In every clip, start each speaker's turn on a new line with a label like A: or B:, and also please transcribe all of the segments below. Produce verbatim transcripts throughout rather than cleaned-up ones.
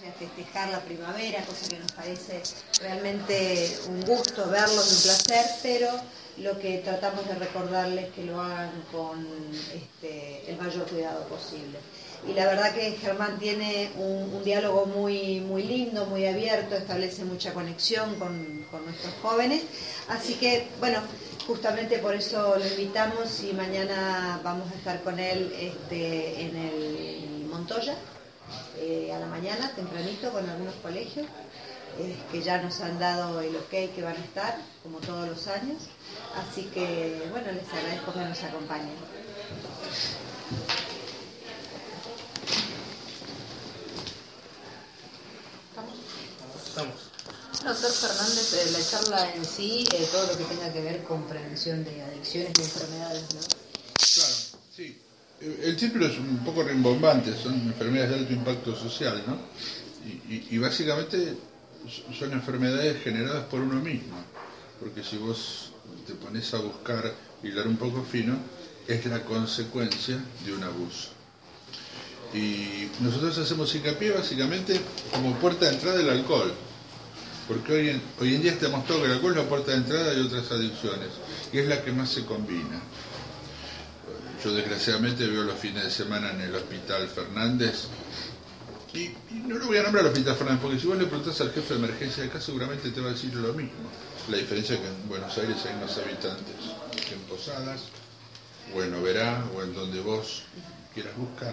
A: a festejar la primavera, cosa que nos parece realmente un gusto verlos, un placer, pero lo que tratamos de recordarles es que lo hagan con este, el mayor cuidado posible. Y la verdad que Germán tiene un, un diálogo muy, muy lindo, muy abierto, establece mucha conexión con, con nuestros jóvenes, así que bueno, justamente por eso lo invitamos y mañana vamos a estar con él este, en el Montoya, eh, a la mañana, tempranito, con algunos colegios, eh, que ya nos han dado el ok que van a estar, como todos los años. Así que, bueno, les agradezco que nos acompañen.
B: Estamos.
C: Doctor Fernández, eh, la charla en sí, eh, todo lo que tenga que ver con prevención de adicciones y enfermedades, ¿no?
D: Claro, sí. El título es un poco rimbombante, son enfermedades de alto impacto social, ¿no? Y, y, y básicamente son enfermedades generadas por uno mismo, porque si vos te pones a buscar, hilar un poco fino, es la consecuencia de un abuso. Y nosotros hacemos hincapié básicamente como puerta de entrada del alcohol, porque hoy en, hoy en día está demostrado que el alcohol es la puerta de entrada de otras adicciones, y es la que más se combina. Yo desgraciadamente veo los fines de semana en el Hospital Fernández, y, y no lo voy a nombrar al Hospital Fernández, porque si vos le preguntás al jefe de emergencia de acá seguramente te va a decir lo mismo. La diferencia es que en Buenos Aires hay más habitantes que en Posadas, o en Oberá, o en donde vos quieras buscar.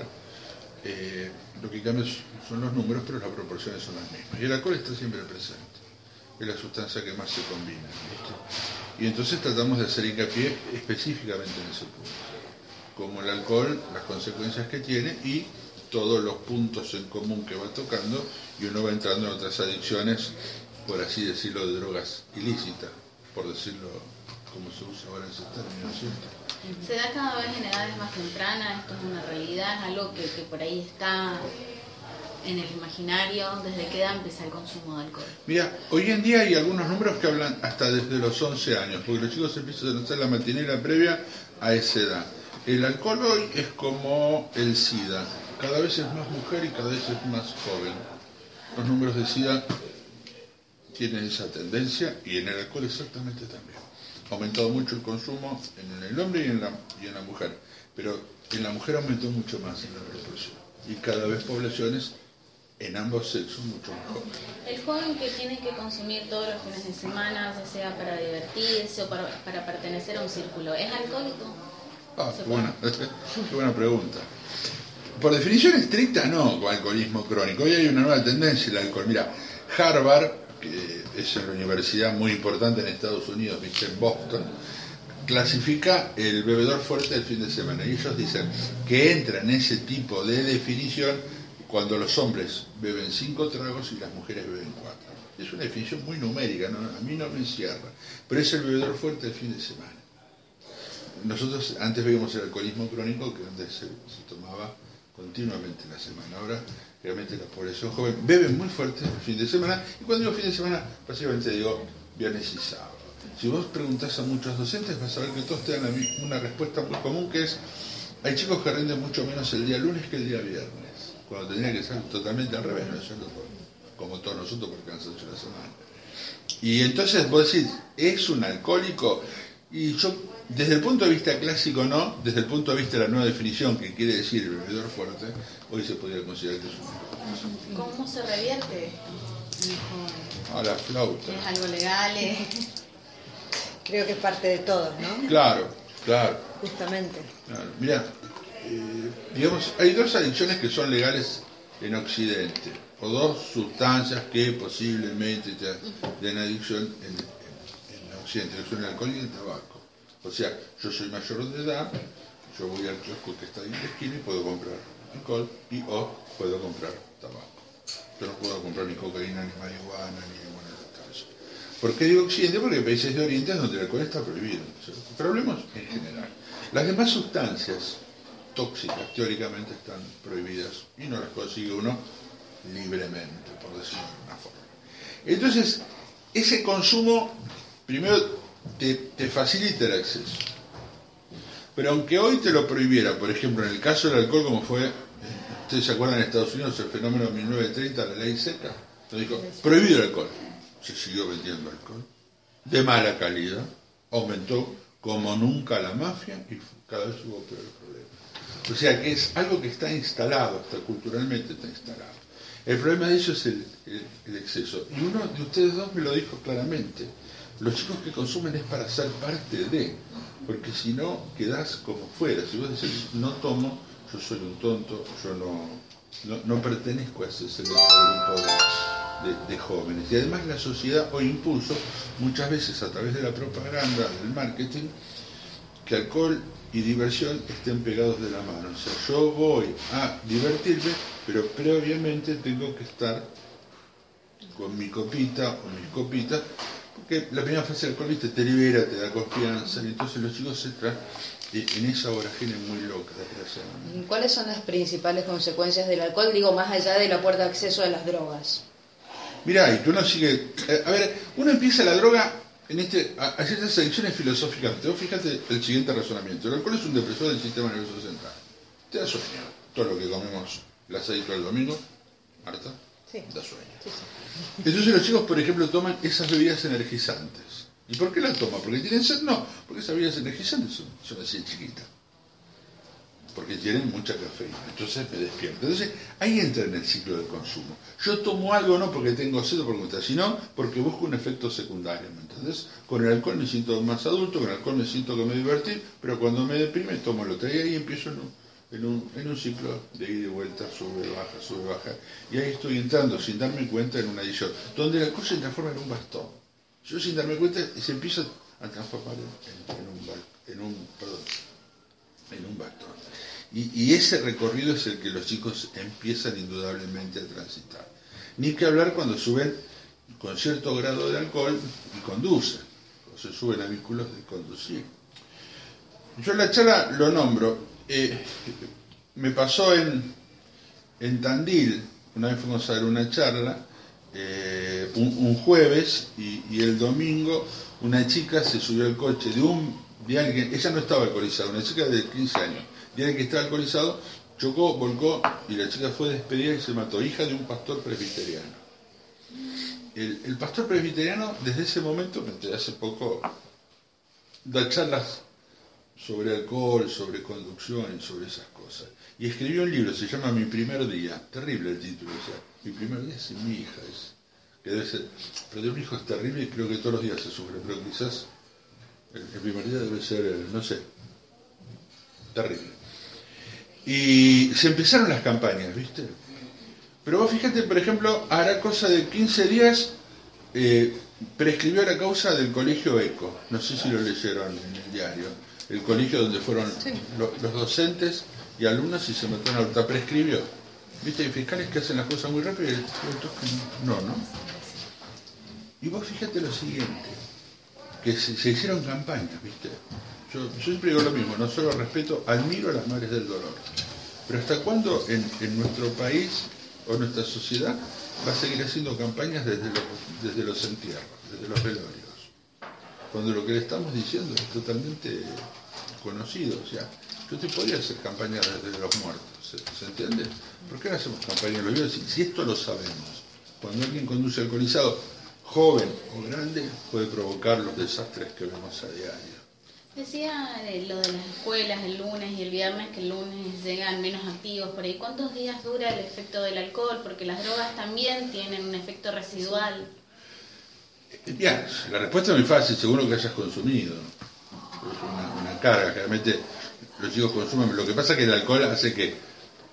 D: Eh, lo que cambia son los números, pero las proporciones son las mismas. Y el alcohol está siempre presente, es la sustancia que más se combina, ¿viste? Y entonces tratamos de hacer hincapié específicamente en ese punto, como el alcohol, las consecuencias que tiene y todos los puntos en común que va tocando, y uno va entrando en otras adicciones, por así decirlo, de drogas ilícitas, por decirlo como se usa ahora ese término, ¿cierto?
E: Se da cada vez en edades más tempranas, esto es una realidad, es algo que, que por ahí está en el imaginario. ¿Desde qué edad empieza el consumo de alcohol?
D: Mira, hoy en día hay algunos números que hablan hasta desde los once años, porque los chicos empiezan a hacer la matinera previa a esa edad. El alcohol hoy es como el SIDA, cada vez es más mujer y cada vez es más joven. Los números de SIDA tienen esa tendencia y en el alcohol exactamente también. Ha aumentado mucho el consumo en el hombre y en la, y en la mujer, pero en la mujer aumentó mucho más en la proporción y cada vez poblaciones en ambos sexos mucho más jóvenes.
E: El joven que tiene que consumir todos los fines de semana, ya sea para divertirse o para, para pertenecer a un círculo, ¿es alcohólico?
D: Ah, qué buena, qué buena pregunta. Por definición estricta no, con alcoholismo crónico. Hoy hay una nueva tendencia el alcohol. Mira, Harvard, que es una universidad muy importante en Estados Unidos, viste, en Boston, clasifica el bebedor fuerte del fin de semana. Y ellos dicen que entra en ese tipo de definición cuando los hombres beben cinco tragos y las mujeres beben cuatro. Es una definición muy numérica, ¿no? A mí no me encierra, pero es el bebedor fuerte del fin de semana. Nosotros antes veíamos el alcoholismo crónico, que donde se, se tomaba continuamente en la semana. Ahora realmente la población joven bebe muy fuerte el fin de semana, y cuando digo fin de semana básicamente digo viernes y sábado. Si vos preguntás a muchos docentes vas a ver que todos te dan una respuesta muy común, que es: hay chicos que rinden mucho menos el día lunes que el día viernes, cuando tendría que ser totalmente al revés, ¿no es cierto? Como todos nosotros, porque cansancio la semana. Y entonces vos decís, ¿es un alcohólico? Y yo, desde el punto de vista clásico no, desde el punto de vista de la nueva definición, que quiere decir el bebedor fuerte, hoy se podría considerar que es un alcohólico.
E: ¿Cómo se revierte en el joven?
D: A la flauta.
E: ¿Es algo legal? ¿Es...
A: Creo que es parte de todos, ¿no?
D: Claro, claro.
A: Justamente.
D: Claro. Mirá, eh, digamos, hay dos adicciones que son legales en Occidente, o dos sustancias que posiblemente te den adicción en, en, en Occidente, que son el alcohol y el tabaco. O sea, yo soy mayor de edad, yo voy al kiosco que está ahí en la esquina y puedo comprar alcohol y o puedo comprar tabaco. Yo no puedo comprar ni cocaína, ni marihuana, ni ninguna de estas cosas. ¿Por qué digo Occidente? Porque hay países de Oriente donde el alcohol está prohibido, ¿cierto? Pero hablemos en general. Las demás sustancias tóxicas teóricamente están prohibidas y no las consigue uno libremente, por decirlo de una forma. Entonces, ese consumo primero te, te facilita el acceso. Pero aunque hoy te lo prohibiera, por ejemplo, en el caso del alcohol, como fue ¿Ustedes se acuerdan en Estados Unidos el fenómeno de mil novecientos treinta, la ley seca? Nos dijo, prohibido el alcohol. Se siguió vendiendo alcohol. De mala calidad. Aumentó como nunca la mafia y cada vez hubo peores problemas. O sea que es algo que está instalado, está culturalmente está instalado. El problema de eso es el, el, el exceso. Y uno de ustedes dos me lo dijo claramente. Los chicos que consumen es para ser parte de, porque si no quedás como fuera. Si vos decís, no tomo, yo soy un tonto, yo no, no, no pertenezco a ese selecto grupo de, de, de jóvenes. Y además la sociedad hoy impuso, muchas veces a través de la propaganda, del marketing, que alcohol y diversión estén pegados de la mano. O sea, yo voy a divertirme, pero previamente tengo que estar con mi copita o mis copitas, porque la primera fase del alcohol, viste, te libera, te da confianza, y entonces los chicos entran en esa vorágine muy loca, desgraciadamente.
C: ¿Cuáles son las principales consecuencias del alcohol? Digo, más allá de la puerta de acceso a las drogas.
D: Mirá, y que uno sigue... Eh, a ver, uno empieza la droga en este, a, a ciertas adicciones filosóficamente. Vos fíjate el siguiente razonamiento. El alcohol es un depresor del sistema nervioso central. Te da sueño. Todo lo que comemos el asadito del domingo, Marta,
A: sí.
D: da sueño.
A: Sí, sí.
D: Entonces los chicos, por ejemplo, toman esas bebidas energizantes. ¿Y por qué las toman? ¿Porque tienen sed? No, porque esas bebidas energizantes son, son así chiquitas. Porque tienen mucha cafeína. Entonces me despierto. Entonces ahí entra en el ciclo del consumo. Yo tomo algo no porque tengo sed o porque me gusta, sino porque busco un efecto secundario. ¿Me entendés? Con el alcohol me siento más adulto, con el alcohol me siento que me divertí, pero cuando me deprime tomo lo otro. Y ahí empiezo en un, en un, en un ciclo de ida y vuelta, sube, baja, sube, baja. Y ahí estoy entrando sin darme cuenta en una adicción, donde el alcohol se transforma en un bastón. Yo sin darme cuenta se empieza a transformar en, en, un, en un perdón, en un bastón. Y, y ese recorrido es el que los chicos empiezan indudablemente a transitar. Ni que hablar cuando suben con cierto grado de alcohol y conducen, o se suben a vehículos de conducir. Yo en la charla lo nombro. Eh, me pasó en, en Tandil, una vez fuimos a dar una charla, eh, un, un jueves, y, y el domingo una chica se subió al coche de un de alguien, ella no estaba alcoholizada, una chica de quince años, de alguien que estaba alcoholizado, chocó, volcó y la chica fue despedida y se mató, hija de un pastor presbiteriano. El, el pastor presbiteriano desde ese momento, desde hace poco, da charlas sobre alcohol, sobre conducción y sobre esas cosas. Y escribió un libro, se llama Mi primer día, terrible el título, o sea, mi primer día sin mi hija, es, que debe ser, pero de un hijo es terrible y creo que todos los días se sufre, pero quizás el, el primer día debe ser, no sé, terrible. Y se empezaron las campañas, ¿viste? Pero vos fíjate, por ejemplo, hará cosa de quince días, eh, prescribió la causa del colegio ECO, no sé si lo leyeron en el diario, el colegio donde fueron sí. los, los docentes y alumnos y se metieron a hurtar, prescribió. ¿Viste? Hay fiscales que hacen las cosas muy rápido y otros que no, ¿no? Y vos fíjate lo siguiente, que se, se hicieron campañas, ¿viste? Yo, yo siempre digo lo mismo, no solo respeto, admiro a las madres del dolor. Pero ¿hasta cuándo en, en nuestro país o nuestra sociedad va a seguir haciendo campañas desde los, desde los entierros, desde los velorios? Cuando lo que le estamos diciendo es totalmente conocido. O sea, yo te podría hacer campañas desde los muertos, ¿se, ¿se entiende? ¿Por qué no hacemos campañas en los vivos? Si, si esto lo sabemos, cuando alguien conduce alcoholizado, joven o grande, puede provocar los desastres que vemos a diario.
E: Decía eh, lo de las escuelas el lunes y el viernes, que el lunes llegan menos activos por ahí. ¿Cuántos días dura el efecto del alcohol? Porque las drogas también tienen un efecto residual.
D: Bien, la respuesta es muy fácil, según lo que hayas consumido. Es una, una carga, generalmente los chicos consumen. Lo que pasa es que el alcohol hace que eh,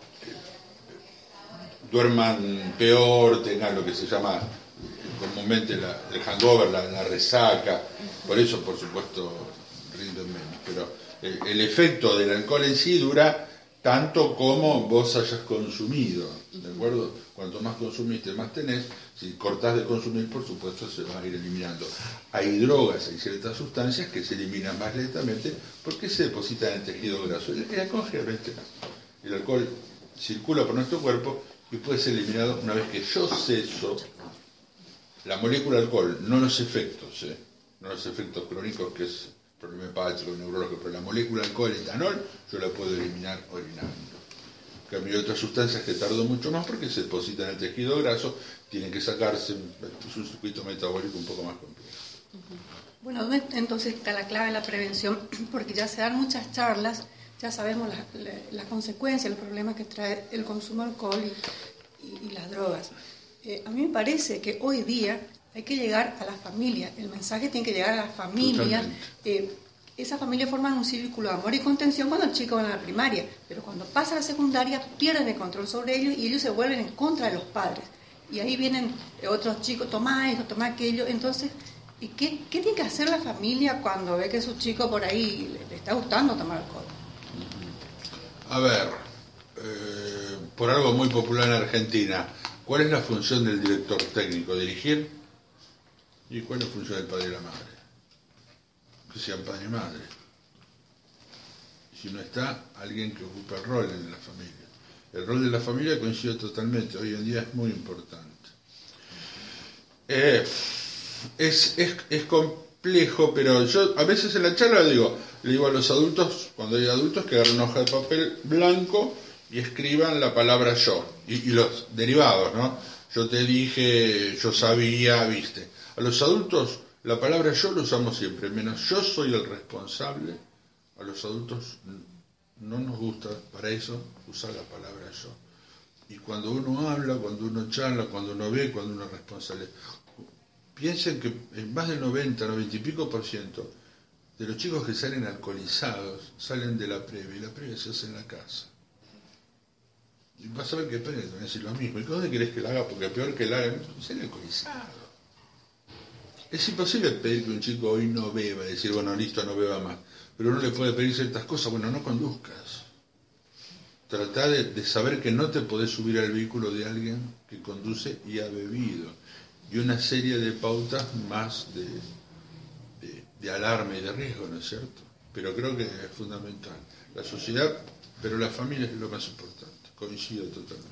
D: duerman peor, tengan lo que se llama comúnmente la, el hangover, la, la resaca. Por eso, por supuesto, rinden menos. Pero el, el efecto del alcohol en sí dura tanto como vos hayas consumido, ¿de acuerdo? Cuanto más consumiste, más tenés. Si cortás de consumir, por supuesto, se va a ir eliminando. Hay drogas, hay ciertas sustancias que se eliminan más lentamente porque se depositan en el tejido graso. El alcohol generalmente no. El alcohol circula por nuestro cuerpo y puede ser eliminado una vez que yo ceso la molécula alcohol, no los efectos, ¿eh? no los efectos crónicos, que es problema hepático, neurológico, pero la molécula alcohol, etanol, yo la puedo eliminar orinando. En cambio, hay otras sustancias que tardan mucho más porque se depositan en el tejido graso, tienen que sacarse, es un circuito metabólico un poco más complejo.
F: Bueno, entonces está la clave de la prevención, porque ya se dan muchas charlas, ya sabemos las la, la consecuencias, los problemas que trae el consumo de alcohol y, y, y las drogas. Eh, a mí me parece que hoy día hay que llegar a la familia, el mensaje tiene que llegar a la familia. Eh, esa familia forman un círculo de amor y contención cuando el chico va a la primaria, pero cuando pasa a la secundaria pierden el control sobre ellos y ellos se vuelven en contra de los padres. Y ahí vienen otros chicos, tomá esto, tomá aquello. Entonces, ¿y qué, qué tiene que hacer la familia cuando ve que su chico por ahí le, le está gustando tomar alcohol?
D: A ver, eh, por algo muy popular en Argentina, ¿cuál es la función del director técnico? ¿Dirigir? ¿Y cuál es la función del padre y la madre? Que sean padre y madre. Si no está, alguien que ocupa el rol en la familia. El rol de la familia coincide totalmente, hoy en día es muy importante. Eh, es, es, es complejo, pero yo a veces en la charla digo, le digo a los adultos, cuando hay adultos, que agarren una hoja de papel blanco y escriban la palabra yo, y, y los derivados, ¿no? Yo te dije, yo sabía, viste. A los adultos, la palabra yo lo usamos siempre, menos yo soy el responsable. A los adultos no nos gusta para eso usar la palabra yo. Y cuando uno habla, cuando uno charla, cuando uno ve, cuando uno es responsable, piensen que en más del noventa, noventa y pico por ciento de los chicos que salen alcoholizados salen de la previa, y la previa se hace en la casa. Y vas a ver que Pérez también va a decir lo mismo. ¿Y dónde querés que la haga? Porque peor que la haga, sale alcoholizado. Es imposible pedir que un chico hoy no beba, decir, bueno, listo, no beba más. Pero uno le puede pedir ciertas cosas, bueno, no conduzcas. Trata de, de saber que no te podés subir al vehículo de alguien que conduce y ha bebido. Y una serie de pautas más de, de, de alarma y de riesgo, ¿no es cierto? Pero creo que es fundamental. La sociedad, pero la familia es lo más importante. Coincido totalmente.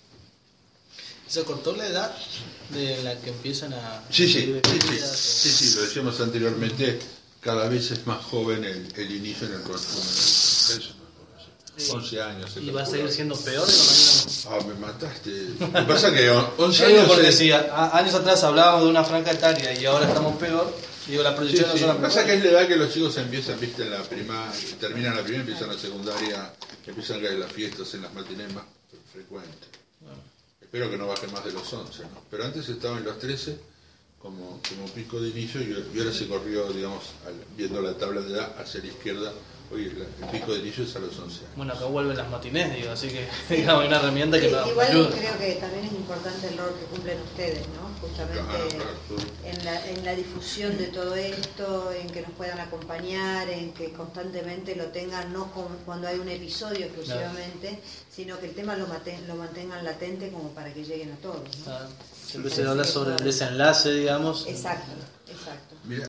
B: ¿Se cortó la edad de la que empiezan a...
D: Sí, sí, sí, sí, sí, sí, lo decíamos anteriormente, cada vez es más joven el, el inicio en el consumo. Eso, once años.
B: ¿Y va a seguir siendo peor? De
D: ah, me mataste. Lo que pasa es que once
B: Yo digo
D: años...
B: porque
D: es...
B: si a, años atrás hablábamos de una franja etaria y ahora estamos peor, digo, la proyección
D: sí, sí.
B: no son
D: Lo que pasa es que es la edad que los chicos empiezan, viste, en la primaria, terminan la primaria, empiezan la secundaria, empiezan a caer las fiestas en las matinés más frecuentes. Espero que no baje más de los once, ¿no? Pero antes estaba en los trece como, como pico de inicio y, y ahora se corrió, digamos, al, viendo la tabla de edad hacia la izquierda. Oye, el pico de inicio es a los once años.
B: Bueno, acá vuelven las matinés, digo, así que digamos, hay una herramienta que
A: Sí,
B: nos
A: igual
B: ayuda.
A: creo que también es importante el rol que cumplen ustedes, ¿no? Justamente
D: Claro, claro.
A: en, la, en la difusión de todo esto, en que nos puedan acompañar, en que constantemente lo tengan, no como cuando hay un episodio exclusivamente, claro, sino que el tema lo, maten, lo mantengan latente como para que lleguen a todos, ¿no?
B: Ah, siempre se habla sobre el desenlace, digamos.
A: Exacto, exacto.
D: Mira,